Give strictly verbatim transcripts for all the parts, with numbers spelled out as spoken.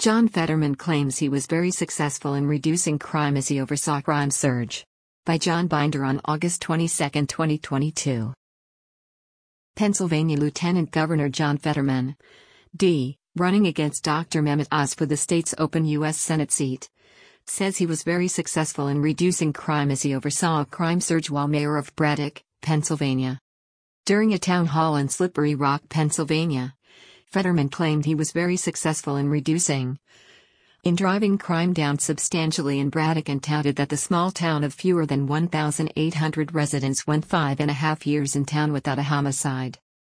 John Fetterman claims he was very successful in reducing crime as he oversaw crime surge. By John Binder on August twenty-second, twenty twenty-two. Pennsylvania Lieutenant Governor John Fetterman, D., running against Doctor Mehmet Oz for the state's open U S Senate seat, says he was very successful in reducing crime as he oversaw a crime surge while mayor of Braddock, Pennsylvania. During a town hall in Slippery Rock, Pennsylvania, Fetterman claimed he was very successful in reducing in driving crime down substantially in Braddock and touted that the small town of fewer than one thousand eight hundred residents went five and a half years in town without a homicide.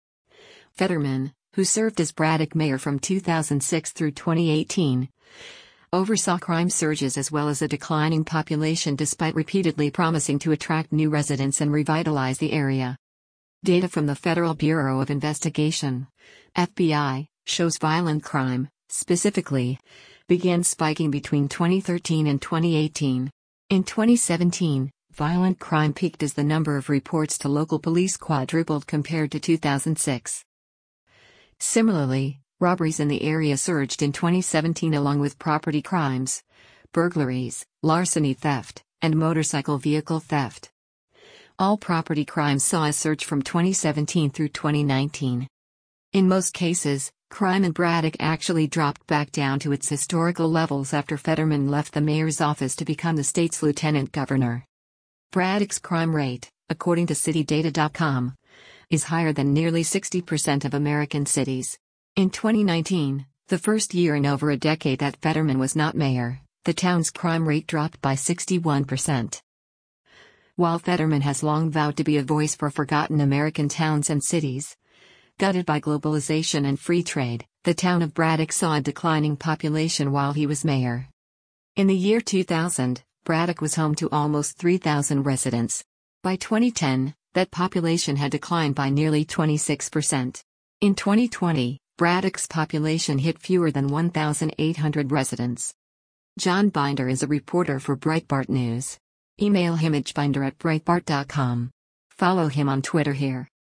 Fetterman, who served as Braddock mayor from two thousand six through twenty eighteen, oversaw crime surges as well as a declining population despite repeatedly promising to attract new residents and revitalize the area. Data from the Federal Bureau of Investigation, F B I, shows violent crime, specifically, began spiking between twenty thirteen and twenty eighteen. In twenty seventeen, violent crime peaked as the number of reports to local police quadrupled compared to two thousand six. Similarly, robberies in the area surged in twenty seventeen along with property crimes, burglaries, larceny theft, and motorcycle vehicle theft. All property crimes saw a surge from twenty seventeen through twenty nineteen. In most cases, crime in Braddock actually dropped back down to its historical levels after Fetterman left the mayor's office to become the state's lieutenant governor. Braddock's crime rate, according to city data dot com, is higher than nearly sixty percent of American cities. In twenty nineteen, the first year in over a decade that Fetterman was not mayor, the town's crime rate dropped by sixty-one percent. While Fetterman has long vowed to be a voice for forgotten American towns and cities, gutted by globalization and free trade, the town of Braddock saw a declining population while he was mayor. In the year two thousand, Braddock was home to almost three thousand residents. By twenty ten, that population had declined by nearly twenty-six percent. In twenty twenty, Braddock's population hit fewer than one thousand eight hundred residents. John Binder is a reporter for Breitbart News. Email him at binder at breitbart dot com. Follow him on Twitter here.